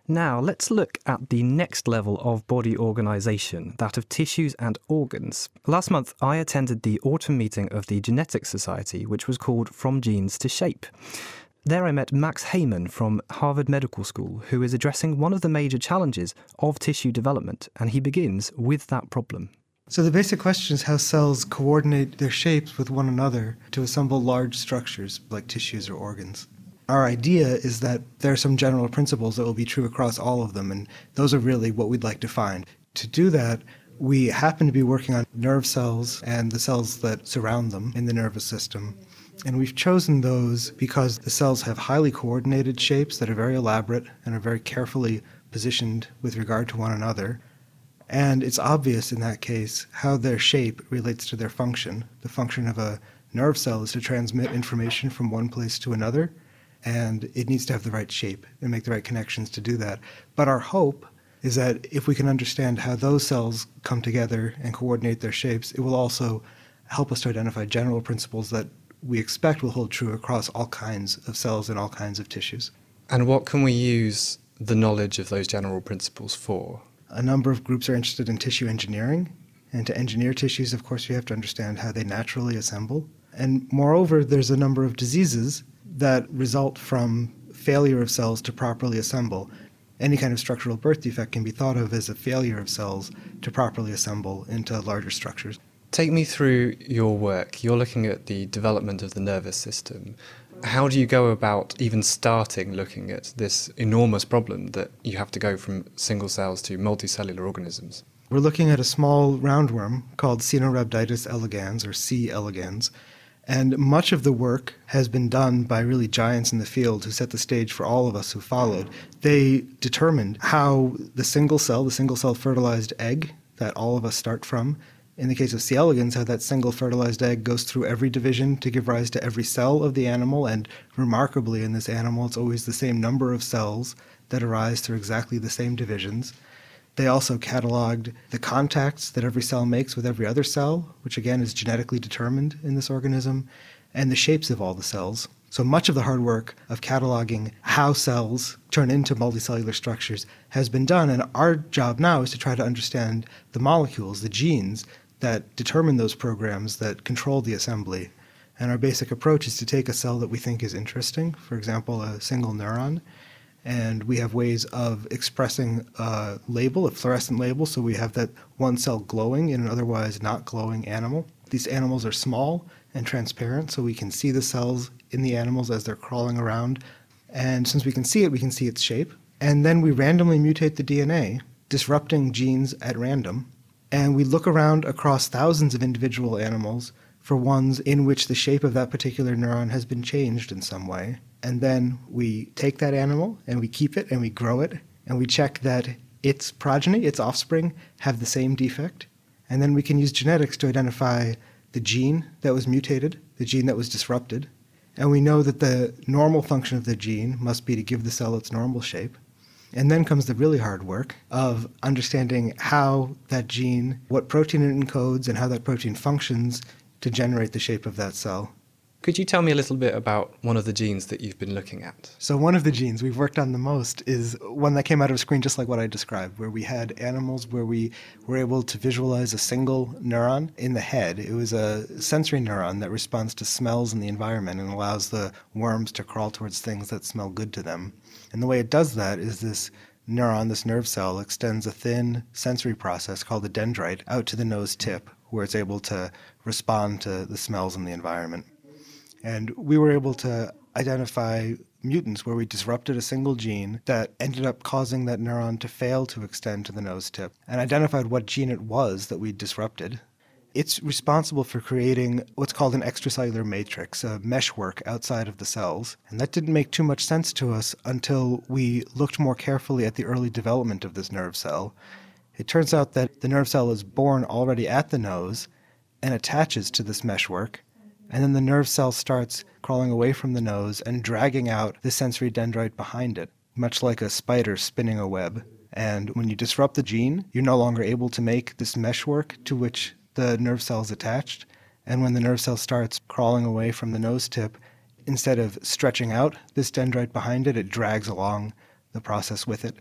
Now, let's look at the next level of body organisation, that of tissues and organs. Last month, I attended the autumn meeting of the Genetics Society, which was called From Genes to Shape. There I met Max Heyman from Harvard Medical School, who is addressing one of the major challenges of tissue development, and he begins with that problem. So the basic question is how cells coordinate their shapes with one another to assemble large structures like tissues or organs. Our idea is that there are some general principles that will be true across all of them, and those are really what we'd like to find. To do that, we happen to be working on nerve cells and the cells that surround them in the nervous system. And we've chosen those because the cells have highly coordinated shapes that are very elaborate and are very carefully positioned with regard to one another. And it's obvious in that case how their shape relates to their function. The function of a nerve cell is to transmit information from one place to another, and it needs to have the right shape and make the right connections to do that. But our hope is that if we can understand how those cells come together and coordinate their shapes, it will also help us to identify general principles that we expect will hold true across all kinds of cells and all kinds of tissues. And what can we use the knowledge of those general principles for? A number of groups are interested in tissue engineering, and to engineer tissues, of course, you have to understand how they naturally assemble. And moreover, there's a number of diseases that result from failure of cells to properly assemble. Any kind of structural birth defect can be thought of as a failure of cells to properly assemble into larger structures. Take me through your work. You're looking at the development of the nervous system. How do you go about even starting looking at this enormous problem that you have to go from single cells to multicellular organisms? We're looking at a small roundworm called Caenorhabditis elegans, or C. elegans, and much of the work has been done by really giants in the field who set the stage for all of us who followed. They determined how the single cell fertilized egg that all of us start from, in the case of C. elegans, how that single fertilized egg goes through every division to give rise to every cell of the animal, and remarkably in this animal it's always the same number of cells that arise through exactly the same divisions. They also cataloged the contacts that every cell makes with every other cell, which again is genetically determined in this organism, and the shapes of all the cells. So much of the hard work of cataloging how cells turn into multicellular structures has been done, and our job now is to try to understand the molecules, the genes, that determine those programs that control the assembly. And our basic approach is to take a cell that we think is interesting, for example, a single neuron, and we have ways of expressing a label, a fluorescent label, so we have that one cell glowing in an otherwise not glowing animal. These animals are small and transparent, so we can see the cells in the animals as they're crawling around. And since we can see it, we can see its shape. And then we randomly mutate the DNA, disrupting genes at random. And we look around across thousands of individual animals for ones in which the shape of that particular neuron has been changed in some way. And then we take that animal and we keep it and we grow it and we check that its progeny, its offspring, have the same defect. And then we can use genetics to identify the gene that was mutated, the gene that was disrupted. And we know that the normal function of the gene must be to give the cell its normal shape. And then comes the really hard work of understanding how that gene, what protein it encodes, and how that protein functions to generate the shape of that cell. Could you tell me a little bit about one of the genes that you've been looking at? So one of the genes we've worked on the most is one that came out of a screen just like what I described, where we had animals where we were able to visualize a single neuron in the head. It was a sensory neuron that responds to smells in the environment and allows the worms to crawl towards things that smell good to them. And the way it does that is this neuron, this nerve cell, extends a thin sensory process called the dendrite out to the nose tip, where it's able to respond to the smells in the environment. And we were able to identify mutants where we disrupted a single gene that ended up causing that neuron to fail to extend to the nose tip, and identified what gene it was that we disrupted. It's responsible for creating what's called an extracellular matrix, a meshwork outside of the cells. And that didn't make too much sense to us until we looked more carefully at the early development of this nerve cell. It turns out that the nerve cell is born already at the nose and attaches to this meshwork. And then the nerve cell starts crawling away from the nose and dragging out the sensory dendrite behind it, much like a spider spinning a web. And when you disrupt the gene, you're no longer able to make this meshwork to which the nerve cell is attached. And when the nerve cell starts crawling away from the nose tip, instead of stretching out this dendrite behind it, it drags along the process with it.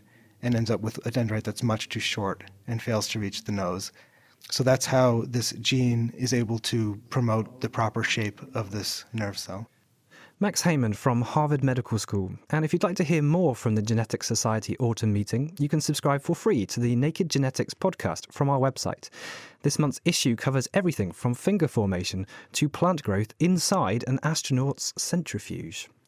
and ends up with a dendrite that's much too short and fails to reach the nose. So that's how this gene is able to promote the proper shape of this nerve cell. Max Heyman from Harvard Medical School. And if you'd like to hear more from the Genetics Society Autumn Meeting, you can subscribe for free to the Naked Genetics podcast from our website. This month's issue covers everything from finger formation to plant growth inside an astronaut's centrifuge.